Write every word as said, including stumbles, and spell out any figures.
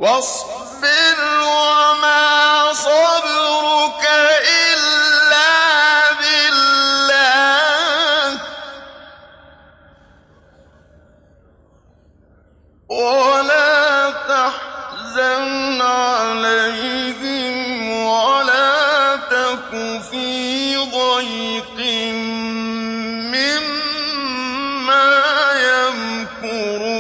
واصبر وما صبرك إلا بالله ولا تحزن عليهم ولا تك في ضيق مما يمكرون